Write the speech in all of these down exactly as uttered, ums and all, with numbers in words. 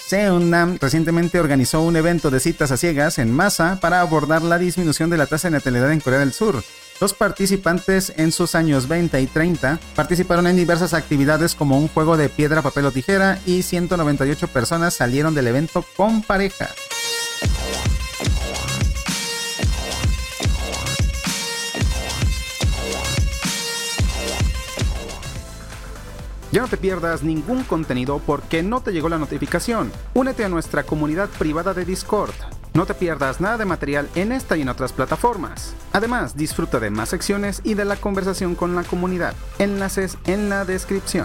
Seongnam recientemente organizó un evento de citas a ciegas en masa para abordar la disminución de la tasa de natalidad en Corea del Sur. Los participantes en sus años veinte y treinta participaron en diversas actividades como un juego de piedra, papel o tijera y ciento noventa y ocho personas salieron del evento con pareja. Ya no te pierdas ningún contenido porque no te llegó la notificación. Únete a nuestra comunidad privada de Discord. No te pierdas nada de material en esta y en otras plataformas. Además, disfruta de más secciones y de la conversación con la comunidad. Enlaces en la descripción.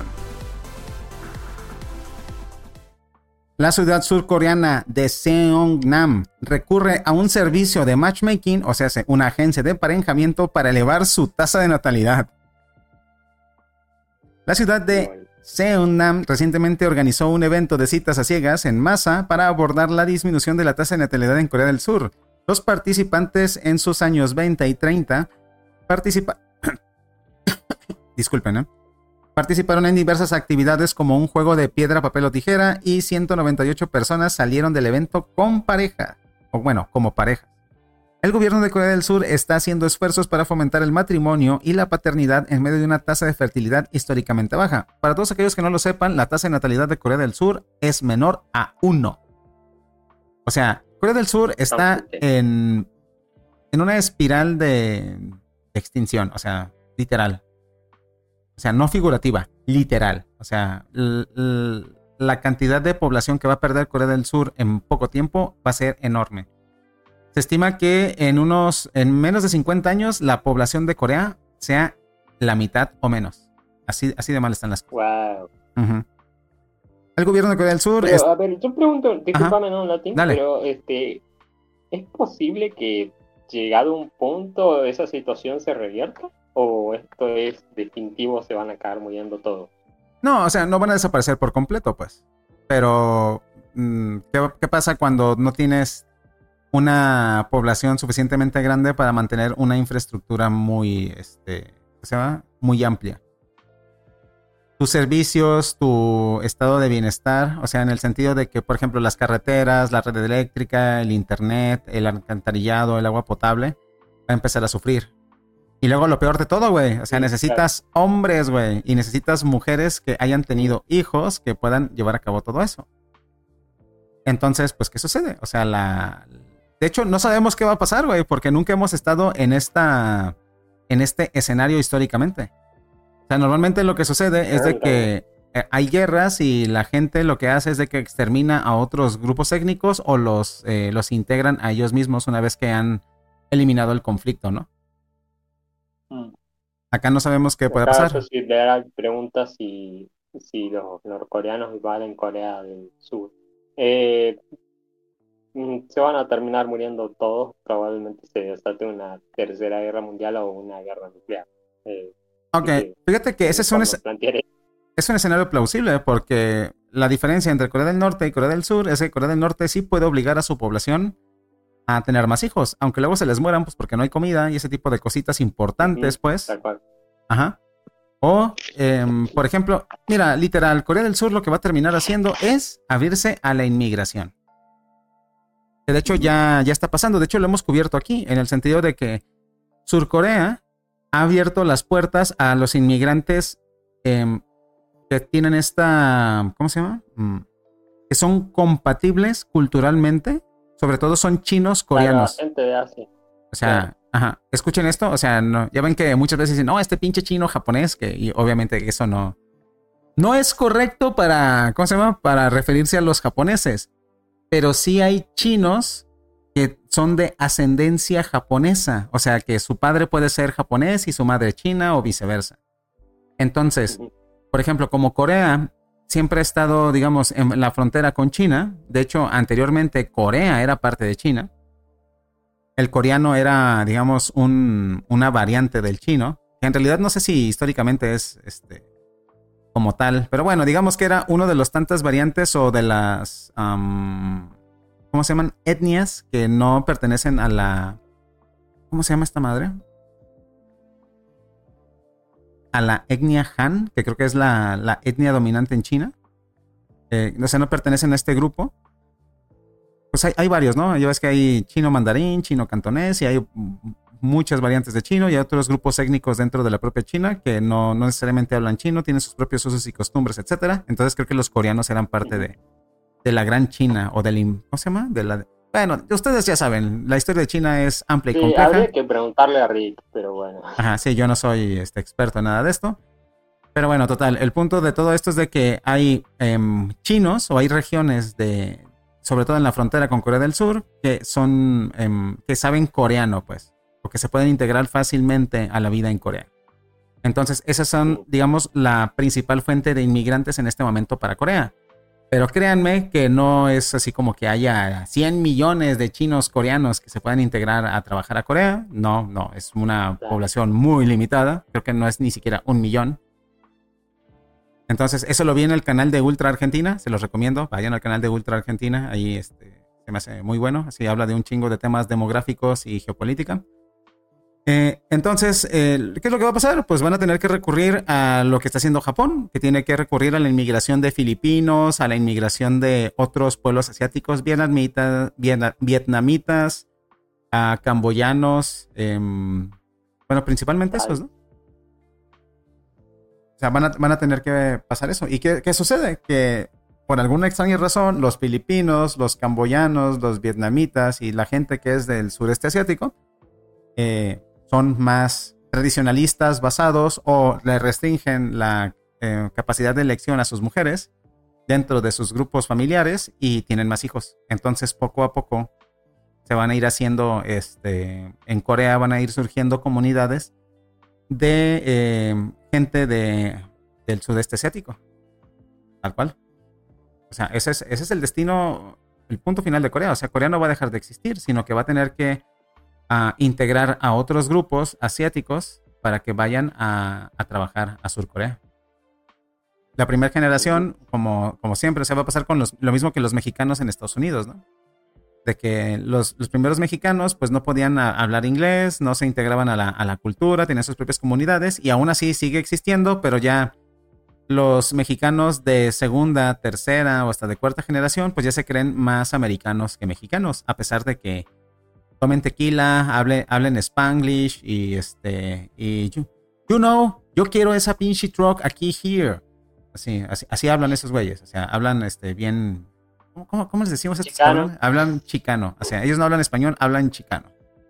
La ciudad surcoreana de Seongnam recurre a un servicio de matchmaking, o sea, una agencia de emparejamiento para elevar su tasa de natalidad. La ciudad de Seongnam recientemente organizó un evento de citas a ciegas en masa para abordar la disminución de la tasa de natalidad en Corea del Sur. Los participantes en sus años veinte y treinta participa... Disculpen, ¿eh? participaron en diversas actividades como un juego de piedra, papel o tijera y ciento noventa y ocho personas salieron del evento con pareja, o bueno, como pareja. El gobierno de Corea del Sur está haciendo esfuerzos para fomentar el matrimonio y la paternidad en medio de una tasa de fertilidad históricamente baja. Para todos aquellos que no lo sepan, la tasa de natalidad de Corea del Sur es menor a uno. O sea, Corea del Sur está en, en una espiral de extinción, o sea, literal. O sea, no figurativa, literal. O sea, l- l- la cantidad de población que va a perder Corea del Sur en poco tiempo va a ser enorme. Se estima que en unos, en menos de cincuenta años, la población de Corea sea la mitad o menos. Así, así de mal están las cosas. Wow. Uh-huh. El gobierno de Corea del Sur Pero, es... a ver, yo pregunto, discúlpame, no, Latín, Dale. pero este, ¿es posible que llegado a un punto esa situación se revierta? ¿O esto es definitivo, se van a acabar muriendo todos? No, o sea, no van a desaparecer por completo, pues. Pero, ¿qué, qué pasa cuando no tienes una población suficientemente grande para mantener una infraestructura muy, este, ¿qué se llama? Muy amplia? Tus servicios, tu estado de bienestar, o sea, en el sentido de que, por ejemplo, las carreteras, la red eléctrica, el internet, el alcantarillado, el agua potable, va a empezar a sufrir. Y luego lo peor de todo, güey, o sea, sí, necesitas claro. hombres, güey, y necesitas mujeres que hayan tenido hijos que puedan llevar a cabo todo eso. Entonces, pues, ¿qué sucede? O sea, la... De hecho, no sabemos qué va a pasar, güey, porque nunca hemos estado en esta... en este escenario históricamente. O sea, normalmente lo que sucede es de que hay guerras y la gente lo que hace es de que extermina a otros grupos étnicos o los, eh, los integran a ellos mismos una vez que han eliminado el conflicto, ¿no? Acá no sabemos qué puede pasar. Si le pregunta si, si los norcoreanos invaden Corea del Sur. Eh, se van a terminar muriendo todos. Probablemente se desate una tercera guerra mundial o una guerra nuclear. Eh, ok, que, fíjate que ese es un, es, es un escenario plausible porque la diferencia entre Corea del Norte y Corea del Sur es que Corea del Norte sí puede obligar a su población a tener más hijos, aunque luego se les mueran pues porque no hay comida y ese tipo de cositas importantes, uh-huh, pues. Tal cual. Ajá. O, eh, por ejemplo, mira, literal, Corea del Sur lo que va a terminar haciendo es abrirse a la inmigración. Que de hecho ya, ya está pasando, de hecho lo hemos cubierto aquí, en el sentido de que Surcorea ha abierto las puertas a los inmigrantes eh, que tienen esta, ¿cómo se llama? Mm, que son compatibles culturalmente. Sobre todo son chinos coreanos. Gente de Asia. O sea, claro. Ajá. Escuchen esto, o sea, no, ya ven que muchas veces dicen, no, este pinche chino japonés, que y obviamente eso no, no es correcto para, ¿cómo se llama? Para referirse a los japoneses. Pero sí hay chinos que son de ascendencia japonesa. O sea, que su padre puede ser japonés y su madre china o viceversa. Entonces, uh-huh. por ejemplo, como Corea siempre ha estado, digamos, en la frontera con China. De hecho, anteriormente Corea era parte de China. El coreano era, digamos, un, una variante del chino. Que en realidad no sé si históricamente es este, como tal. Pero bueno, digamos que era uno de los tantas variantes o de las... Um, ¿cómo se llaman? Etnias que no pertenecen a la... ¿Cómo se llama esta madre? A la etnia Han, que creo que es la, la etnia dominante en China. eh, o sea, no pertenecen a este grupo. Pues hay, hay varios, ¿no? Ya ves que hay chino mandarín, chino cantonés y hay muchas variantes de chino y hay otros grupos étnicos dentro de la propia China que no, no necesariamente hablan chino, tienen sus propios usos y costumbres, etcétera. Entonces creo que los coreanos eran parte de, de la gran China o del... ¿Cómo se llama? De la, bueno, ustedes ya saben, la historia de China es amplia y Sí, compleja. habría que preguntarle a Rick, pero bueno. Ajá, sí, yo no soy este, experto en nada de esto. Pero bueno, total, el punto de todo esto es de que hay eh, chinos o hay regiones de... sobre todo en la frontera con Corea del Sur, que son, eh, que saben coreano, pues, o que se pueden integrar fácilmente a la vida en Corea. Entonces, esas son, digamos, la principal fuente de inmigrantes en este momento para Corea. Pero créanme que no es así como que haya cien millones de chinos coreanos que se puedan integrar a trabajar a Corea. No, no, es una población muy limitada. Creo que no es ni siquiera un millón. Entonces, eso lo vi en el canal de Ultra Argentina, se los recomiendo, vayan al canal de Ultra Argentina, ahí este, se me hace muy bueno, así habla de un chingo de temas demográficos y geopolítica. Eh, entonces, eh, ¿qué es lo que va a pasar? Pues van a tener que recurrir a lo que está haciendo Japón, que tiene que recurrir a la inmigración de filipinos, a la inmigración de otros pueblos asiáticos, vietnamitas, vietnamitas a camboyanos, eh, bueno, principalmente esos, ¿no? O sea, van a, van a tener que pasar eso. ¿Y qué, qué sucede? Que por alguna extraña razón, los filipinos, los camboyanos, los vietnamitas y la gente que es del sureste asiático eh, son más tradicionalistas basados o le restringen la eh, capacidad de elección a sus mujeres dentro de sus grupos familiares y tienen más hijos. Entonces, poco a poco se van a ir haciendo, este, en Corea van a ir surgiendo comunidades de eh, gente de, del sudeste asiático, tal cual. O sea, ese es, ese es el destino, el punto final de Corea. O sea, Corea no va a dejar de existir, sino que va a tener que uh, integrar a otros grupos asiáticos para que vayan a, a trabajar a Sur Corea. La primera generación, como, como siempre, se va a pasar con los, lo mismo que los mexicanos en Estados Unidos, ¿no? De que los, los primeros mexicanos pues no podían a, hablar inglés, no se integraban a la, a la cultura, tenían sus propias comunidades y aún así sigue existiendo, pero ya los mexicanos de segunda, tercera o hasta de cuarta generación pues ya se creen más americanos que mexicanos, a pesar de que tomen tequila, hable, hablen Spanglish y este, y you, you know, yo quiero esa pinche truck aquí, here. Así, así, así hablan esos güeyes, o sea, hablan este bien... ¿Cómo, cómo, cómo les decimos a estos cabrones? Hablan chicano. O sea, ellos no hablan español, hablan chicano.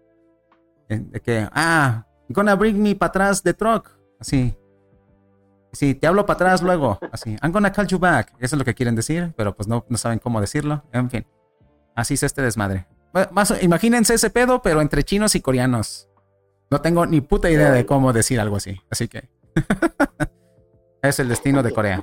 De que, ah, gonna bring me para atrás the truck. Así. Sí, te hablo para atrás luego. Así, I'm gonna call you back. Eso es lo que quieren decir, pero pues no, no saben cómo decirlo. En fin. Así es este desmadre. Más, imagínense ese pedo, pero entre chinos y coreanos. No tengo ni puta idea de cómo decir algo así. Así que. Es el destino de Corea.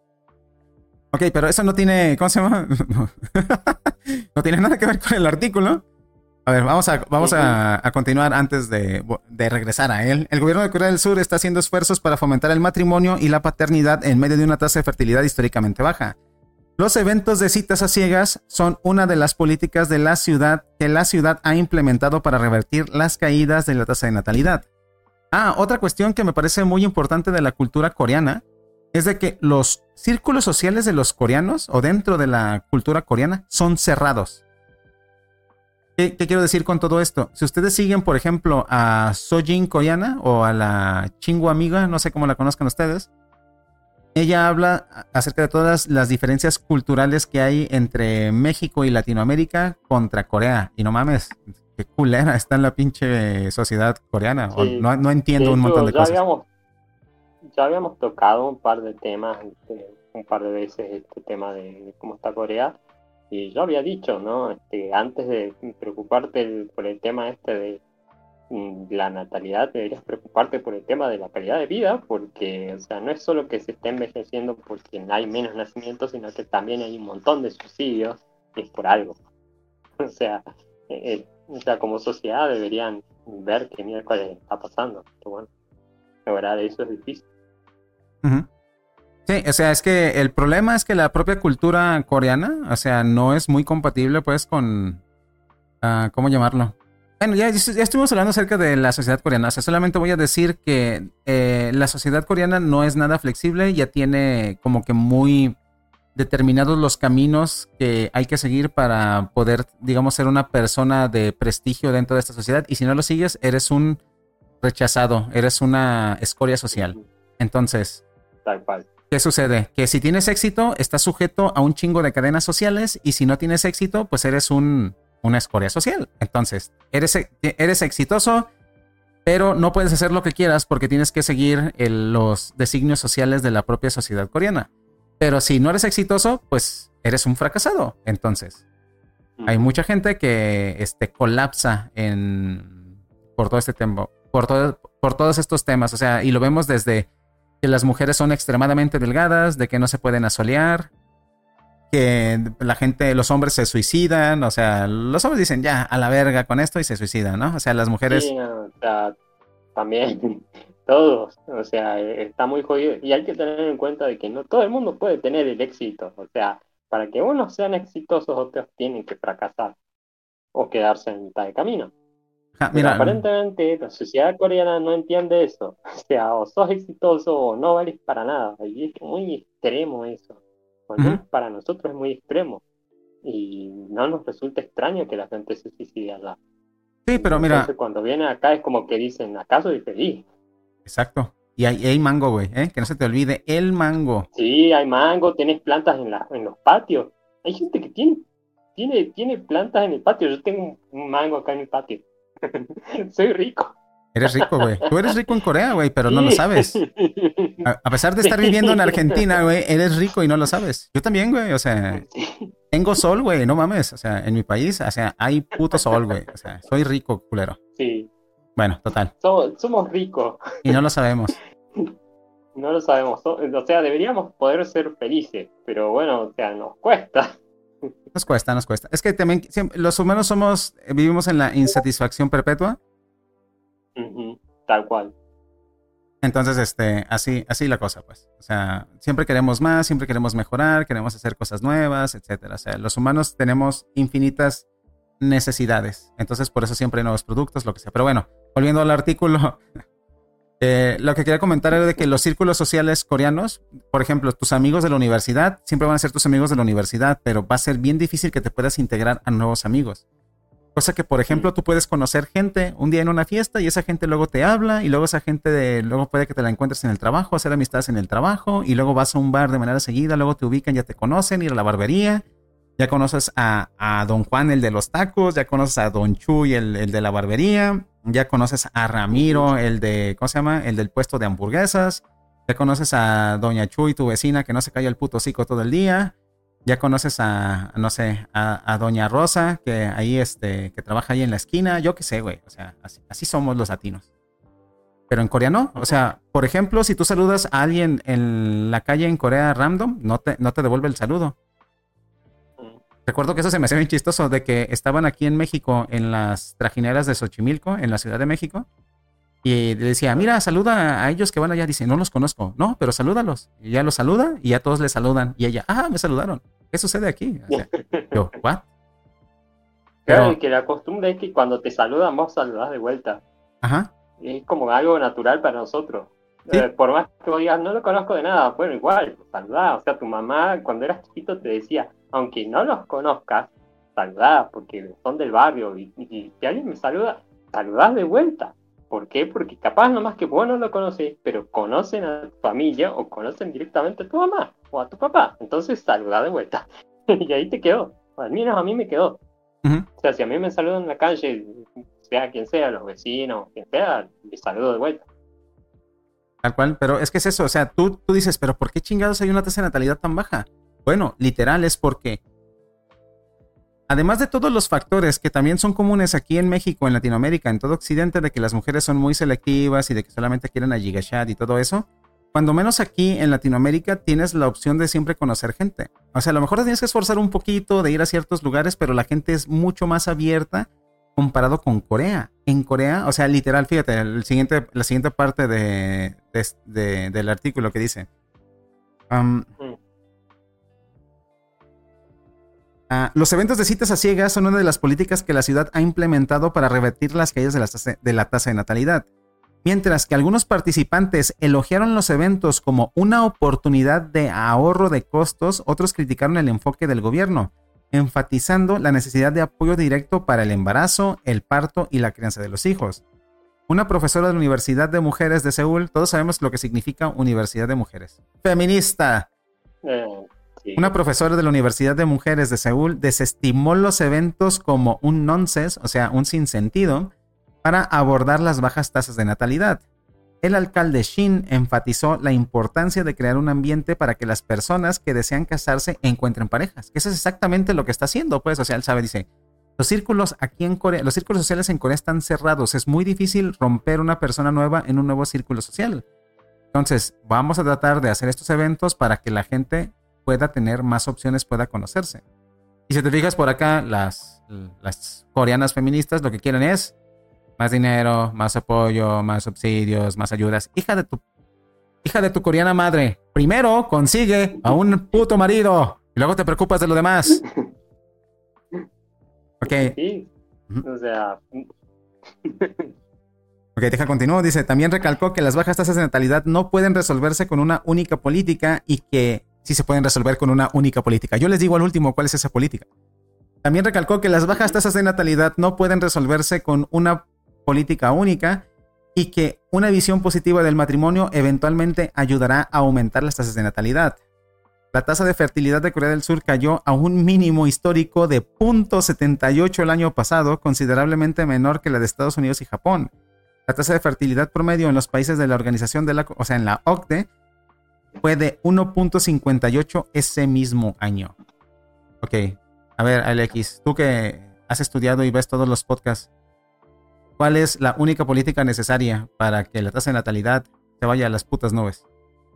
Ok, pero eso no tiene, ¿cómo se llama? No, no tiene nada que ver con el artículo. A ver, vamos a, vamos a, a continuar antes de, de regresar a él. El gobierno de Corea del Sur está haciendo esfuerzos para fomentar el matrimonio y la paternidad en medio de una tasa de fertilidad históricamente baja. Los eventos de citas a ciegas son una de las políticas de la ciudad que la ciudad ha implementado para revertir las caídas de la tasa de natalidad. Ah, otra cuestión que me parece muy importante de la cultura coreana es de que los círculos sociales de los coreanos o dentro de la cultura coreana son cerrados. ¿Qué, qué quiero decir con todo esto? Si ustedes siguen, por ejemplo, a Sojin coreana o a la Chingu amiga, no sé cómo la conozcan ustedes, ella habla acerca de todas las diferencias culturales que hay entre México y Latinoamérica contra Corea. Y no mames, qué culera está en la pinche sociedad coreana. Sí, no, no entiendo un montón de cosas. Habíamos... Ya habíamos tocado un par de temas, este, un par de veces este tema de, de cómo está Corea, y yo había dicho, ¿no? Este, antes de preocuparte el, por el tema este de mm, la natalidad, deberías preocuparte por el tema de la calidad de vida, porque, o sea, no es solo que se esté envejeciendo porque hay menos nacimientos, sino que también hay un montón de subsidios, y es por algo. O sea, eh, o sea, como sociedad deberían ver qué miércoles está pasando. Pero bueno, lograr eso es difícil. Uh-huh. Sí, o sea, es que el problema es que la propia cultura coreana, o sea, no es muy compatible pues con, uh, ¿cómo llamarlo? Bueno, ya, ya estuvimos hablando acerca de la sociedad coreana, o sea, solamente voy a decir que eh, la sociedad coreana no es nada flexible, ya tiene como que muy determinados los caminos que hay que seguir para poder, digamos, ser una persona de prestigio dentro de esta sociedad. Y si no lo sigues, eres un rechazado, eres una escoria social. Entonces, Tal cual. ¿qué sucede? Que si tienes éxito, estás sujeto a un chingo de cadenas sociales, y si no tienes éxito, pues eres un, una escoria social. Entonces, eres, eres exitoso, pero no puedes hacer lo que quieras porque tienes que seguir el, los designios sociales de la propia sociedad coreana. Pero si no eres exitoso, pues eres un fracasado. Entonces, hay mucha gente que este, colapsa en, por todo este tiempo, por, todo, por todos estos temas. O sea, y lo vemos desde que las mujeres son extremadamente delgadas, de que no se pueden asolear, que la gente, los hombres se suicidan. O sea, los hombres dicen ya, a la verga con esto y se suicidan, ¿no? O sea, las mujeres... Sí, no, o sea, también todos, o sea, eh, está muy jodido. Y hay que tener en cuenta de que no todo el mundo puede tener el éxito. O sea, para que unos sean exitosos, otros tienen que fracasar o quedarse en mitad de camino. Ja, Pero mira, aparentemente la sociedad coreana no entiende eso. O sea, o sos exitoso o no vales para nada. Y es muy extremo eso. Al menos uh-huh. para nosotros es muy extremo. Y no nos resulta extraño que la gente se suicide allá. Sí, pero mira... Entonces cuando vienen acá es como que dicen, ¿acaso soy feliz? Exacto. Y hay, hay mango, güey, ¿eh? Que no se te olvide, el mango. Sí, hay mango, tienes plantas en, la, en los patios. Hay gente que tiene, tiene, tiene plantas en el patio. Yo tengo un mango acá en mi patio. Soy rico. Eres rico, güey. Tú eres rico en Corea, güey, pero Sí. no lo sabes. A, a pesar de estar Sí. viviendo en Argentina, güey, eres rico y no lo sabes. Yo también, güey, o sea, Sí. tengo sol, güey, no mames. O sea, en mi país, o sea, hay puto sol, güey. O sea, soy rico, culero. Sí. Bueno, total. Somos, somos ricos. Y no lo sabemos. No lo sabemos. So- O sea, deberíamos poder ser felices. Pero bueno, o sea, nos cuesta. Nos cuesta, nos cuesta. Es que también siempre, los humanos somos, eh, vivimos en la insatisfacción perpetua. Ujú, tal cual. Entonces, este, así, así la cosa, pues. O sea, siempre queremos más, siempre queremos mejorar, queremos hacer cosas nuevas, etcétera. O sea, los humanos tenemos infinitas necesidades. Entonces, por eso siempre hay nuevos productos, lo que sea. Pero bueno, volviendo al artículo, eh, lo que quería comentar era de que los círculos sociales coreanos, por ejemplo, tus amigos de la universidad, siempre van a ser tus amigos de la universidad, pero va a ser bien difícil que te puedas integrar a nuevos amigos. Cosa que, por ejemplo, tú puedes conocer gente un día en una fiesta y esa gente luego te habla y luego esa gente de, luego puede que te la encuentres en el trabajo, hacer amistades en el trabajo y luego vas a un bar de manera seguida, luego te ubican, ya te conocen, ir a la barbería, ya conoces a, a Don Juan, el de los tacos, ya conoces a Don Chuy, el, el de la barbería, ya conoces a Ramiro, el de, ¿cómo se llama? El del puesto de hamburguesas, ya conoces a Doña Chuy, tu vecina, que no se calla el puto hocico todo el día. Ya conoces a, no sé, a, a Doña Rosa, que ahí, este, que trabaja ahí en la esquina. Yo qué sé, güey. O sea, así, así somos los latinos. Pero en Corea no. O sea, por ejemplo, si tú saludas a alguien en la calle en Corea random, no te, no te devuelve el saludo. Recuerdo que eso se me hacía bien chistoso, de que estaban aquí en México, en las trajineras de Xochimilco, en la Ciudad de México. Y le decía, mira, saluda a ellos que van allá. Dice, no los conozco. No, pero salúdalos. Y ya los saluda y ya todos le saludan. Y ella, ah, me saludaron. ¿Qué sucede aquí? O sea, yo, ¿what? Claro, Pero, que la costumbre es que cuando te saludan, vos saludás de vuelta. ajá, Es como algo natural para nosotros. sí, Eh, por más que vos digas, no lo conozco de nada, bueno, igual, saludá. O sea, tu mamá cuando eras chiquito te decía, aunque no los conozcas, saludá, porque son del barrio. Y, y si alguien me saluda, saludás de vuelta. ¿Por qué? Porque capaz nomás que vos no lo conocés, pero conocen a tu familia o conocen directamente a tu mamá o a tu papá. Entonces saludá de vuelta. Y ahí te quedó. Al menos a mí me quedó. uh-huh. O sea, si a mí me saludan en la calle, sea quien sea, los vecinos, quien sea, les saludo de vuelta. Tal cual. Pero es que es eso. O sea, tú, tú dices, pero ¿por qué chingados hay una tasa de natalidad tan baja? Bueno, literal es porque, además de todos los factores que también son comunes aquí en México, en Latinoamérica, en todo Occidente, de que las mujeres son muy selectivas y de que solamente quieren a Gigashad y todo eso, cuando menos aquí en Latinoamérica tienes la opción de siempre conocer gente. O sea, a lo mejor te tienes que esforzar un poquito de ir a ciertos lugares, pero la gente es mucho más abierta comparado con Corea. En Corea, o sea, literal, fíjate, el siguiente, la siguiente parte de, de, de, del artículo que dice... Um, Mm. Uh, los eventos de citas a ciegas son una de las políticas que la ciudad ha implementado para revertir las caídas de la tasa de, la tasa de natalidad. Mientras que algunos participantes elogiaron los eventos como una oportunidad de ahorro de costos, otros criticaron el enfoque del gobierno, enfatizando la necesidad de apoyo directo para el embarazo, el parto y la crianza de los hijos. Una profesora de la Universidad de Mujeres de Seúl, todos sabemos lo que significa Universidad de Mujeres. Feminista. Eh, sí. Una profesora de la Universidad de Mujeres de Seúl desestimó los eventos como un nonsense, o sea, un sinsentido, para abordar las bajas tasas de natalidad. El alcalde Shin enfatizó la importancia de crear un ambiente para que las personas que desean casarse encuentren parejas. Eso es exactamente lo que está haciendo, pues. O sea, él sabe, dice, los círculos aquí en Corea, los círculos sociales en Corea están cerrados. Es muy difícil romper una persona nueva en un nuevo círculo social. Entonces, vamos a tratar de hacer estos eventos para que la gente pueda tener más opciones, pueda conocerse. Y si te fijas por acá, las, las coreanas feministas lo que quieren es más dinero, más apoyo, más subsidios, más ayudas. Hija de tu, hija de tu coreana madre, primero consigue a un puto marido y luego te preocupas de lo demás. Ok. Sí, o sea... Ok, deja continuo. Dice, también recalcó que las bajas tasas de natalidad no pueden resolverse con una única política y que sí se pueden resolver con una única política. Yo les digo al último cuál es esa política. También recalcó que las bajas tasas de natalidad no pueden resolverse con una política única y que una visión positiva del matrimonio eventualmente ayudará a aumentar las tasas de natalidad. La tasa de fertilidad de Corea del Sur cayó a un mínimo histórico de cero punto setenta y ocho el año pasado, considerablemente menor que la de Estados Unidos y Japón. La tasa de fertilidad promedio en los países de la organización de la, o sea, en la O C D E, fue de uno punto cincuenta y ocho ese mismo año. Ok, a ver, Alex, tú que has estudiado y ves todos los podcasts, ¿cuál es la única política necesaria para que la tasa de natalidad se vaya a las putas nubes?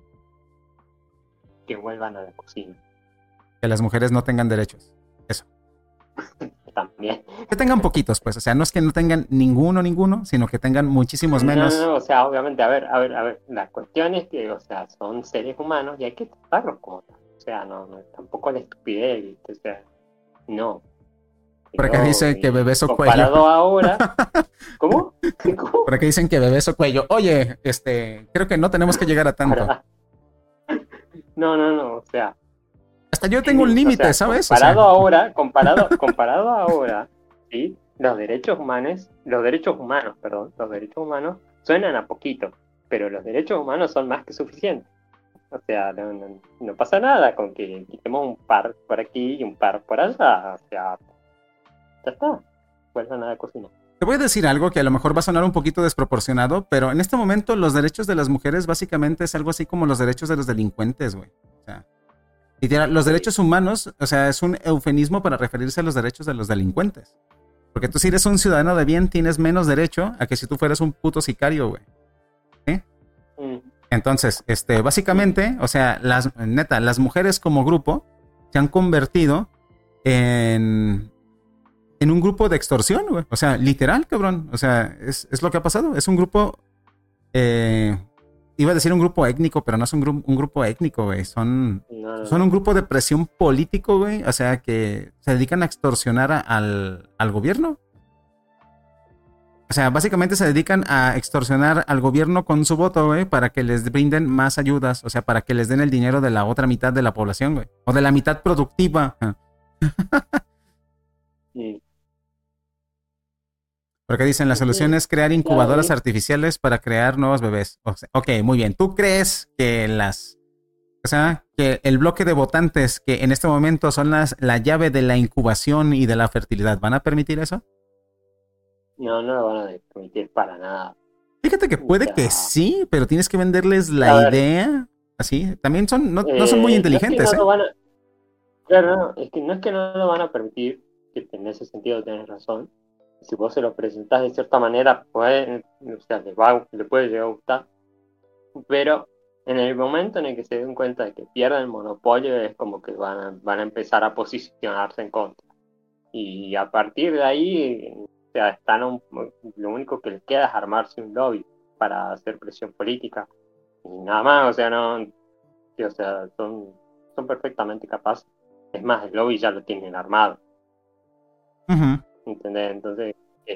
Que vuelvan a la cocina. Que las mujeres no tengan derechos. Eso. También. Que tengan poquitos, pues. O sea, no es que no tengan ninguno, ninguno, sino que tengan muchísimos menos. No, no, no, o sea, obviamente, a ver, a ver, a ver. La cuestión es que, o sea, son seres humanos y hay que tratarlos como tal. O sea, no, no, tampoco la estupidez, ¿viste? O sea, no. Por acá dicen que bebés o cuello. Comparado ahora. ¿Cómo? ¿Cómo? Por acá dicen que bebés o cuello. Oye, este, creo que no tenemos que llegar a tanto. Para... No, no, no, o sea. Hasta yo tengo un límite, o sea, ¿sabes? Comparado o sea... ahora, comparado, comparado ahora, ¿sí? Los derechos humanos, los derechos humanos, perdón, los derechos humanos suenan a poquito, pero los derechos humanos son más que suficientes. O sea, no, no, no pasa nada con que quitemos un par por aquí y un par por allá. O sea, ya está. Vuelvan a la cocina. Te voy a decir algo que a lo mejor va a sonar un poquito desproporcionado, pero en este momento los derechos de las mujeres básicamente es algo así como los derechos de los delincuentes, güey. O sea, literal, los derechos humanos, o sea, es un eufemismo para referirse a los derechos de los delincuentes. Porque tú si eres un ciudadano de bien tienes menos derecho a que si tú fueras un puto sicario, güey. ¿Sí? Mm. Entonces, este, básicamente, o sea, las, neta, las mujeres como grupo se han convertido en... en un grupo de extorsión, güey. O sea, literal, cabrón. O sea, es, es lo que ha pasado. Es un grupo... Eh, iba a decir un grupo étnico, pero no es un, gru- un grupo étnico, güey. Son, no, no. son un grupo de presión político, güey. O sea, que se dedican a extorsionar a, al, al gobierno. O sea, básicamente se dedican a extorsionar al gobierno con su voto, güey, para que les brinden más ayudas. O sea, para que les den el dinero de la otra mitad de la población, güey. O de la mitad productiva. Sí. Porque dicen, la solución es crear incubadoras artificiales para crear nuevos bebés. O sea, ok, muy bien. ¿Tú crees que las... O sea, que el bloque de votantes que en este momento son las, la llave de la incubación y de la fertilidad, ¿van a permitir eso? No, no lo van a permitir para nada. Fíjate que puede ya. que sí, pero tienes que venderles la idea. Así. También son, no, eh, no son muy inteligentes, no es que no ¿eh? lo van a... Claro, no, es que no es que no lo van a permitir, que en ese sentido tienes razón. Si vos se lo presentás de cierta manera, puede, o sea, le, va, le puede llegar a gustar. Pero en el momento en el que se den cuenta de que pierden el monopolio, es como que van a, van a empezar a posicionarse en contra. Y a partir de ahí, o sea, están un, lo único que les queda es armarse un lobby para hacer presión política. Y nada más, o sea, no, o sea, son, son perfectamente capaces. Es más, el lobby ya lo tienen armado. Uh-huh. ¿Entendés? Entonces, eh,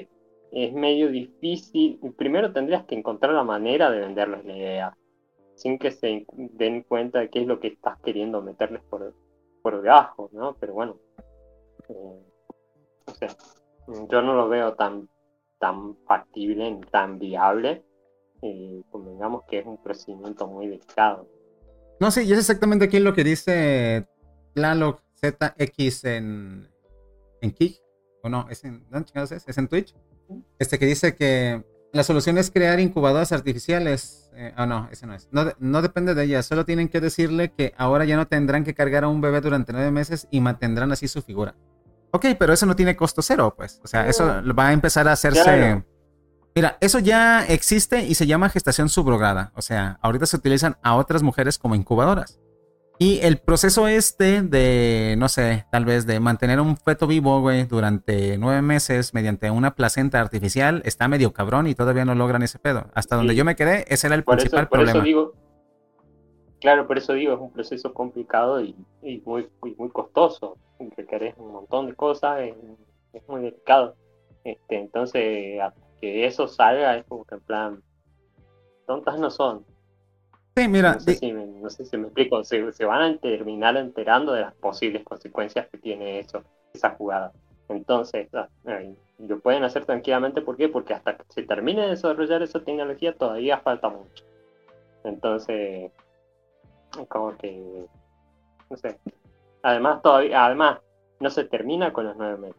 es medio difícil. Primero tendrías que encontrar la manera de venderles la idea, sin que se den cuenta de qué es lo que estás queriendo meterles por, por debajo, ¿no? Pero bueno, eh, o sea, yo no lo veo tan, tan factible ni tan viable. Eh, convengamos que es un procedimiento muy delicado. No, sí, y es exactamente aquí lo que dice Tlaloc Z X en, en Kik, o no, es en, ¿dónde chingados es? Es en Twitch. Este que dice que la solución es crear incubadoras artificiales. Eh, oh, no, ese no es. No, no depende de ellas, solo tienen que decirle que ahora ya no tendrán que cargar a un bebé durante nueve meses y mantendrán así su figura. Ok, pero eso no tiene costo cero, pues. O sea, eso va a empezar a hacerse... Claro. Mira, eso ya existe y se llama gestación subrogada. O sea, ahorita se utilizan a otras mujeres como incubadoras. Y el proceso este de, no sé, tal vez de mantener un feto vivo, güey, durante nueve meses mediante una placenta artificial, está medio cabrón y todavía no logran ese pedo. Hasta donde sí. yo me quedé, ese era el por principal eso, por problema. Eso digo, claro, por eso digo, es un proceso complicado y, y muy, muy, muy costoso. Requerés un montón de cosas, es, es muy delicado. Este, entonces, que eso salga es como que en plan, tontas no son. Sí, mira. No sé, si me, no sé si me explico, se, se van a terminar enterando de las posibles consecuencias que tiene eso, esa jugada. Entonces, eh, lo pueden hacer tranquilamente, ¿por qué? Porque hasta que se termine de desarrollar esa tecnología todavía falta mucho. Entonces, como que, no sé. Además, todavía, además, no se termina con los nueve meses.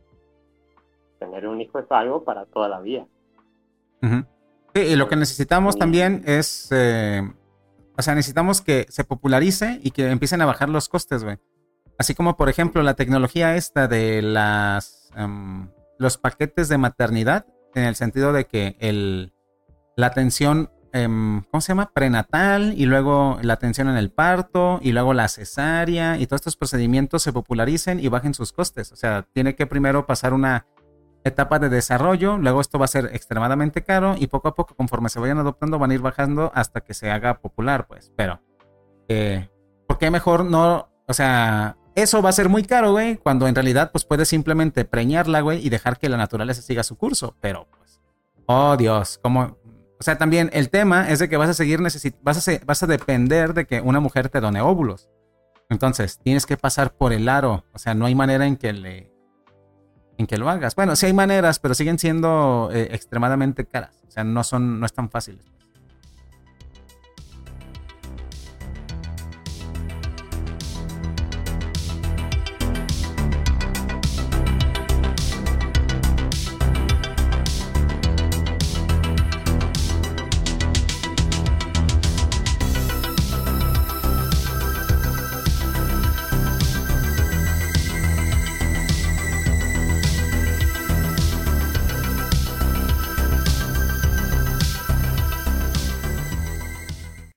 Tener un hijo es algo para toda la vida. Uh-huh. Sí, y lo que necesitamos sí. también es, eh, o sea, necesitamos que se popularice y que empiecen a bajar los costes, güey. Así como, por ejemplo, la tecnología esta de las um, los paquetes de maternidad, en el sentido de que el, la atención, um, ¿cómo se llama? Prenatal, y luego la atención en el parto, y luego la cesárea, y todos estos procedimientos se popularicen y bajen sus costes. O sea, tiene que primero pasar una etapa de desarrollo, luego esto va a ser extremadamente caro y poco a poco, conforme se vayan adoptando, van a ir bajando hasta que se haga popular, pues. Pero, eh, ¿por qué mejor no? O sea, eso va a ser muy caro, güey, cuando en realidad, pues, puedes simplemente preñarla, güey, y dejar que la naturaleza siga su curso. Pero, pues, oh, Dios, como... O sea, también el tema es de que vas a seguir necesit- vas a, se- vas a depender de que una mujer te done óvulos. Entonces, tienes que pasar por el aro. O sea, no hay manera en que le... en que lo hagas. Bueno, sí hay maneras, pero siguen siendo eh, extremadamente caras. O sea, no son, no es tan fáciles.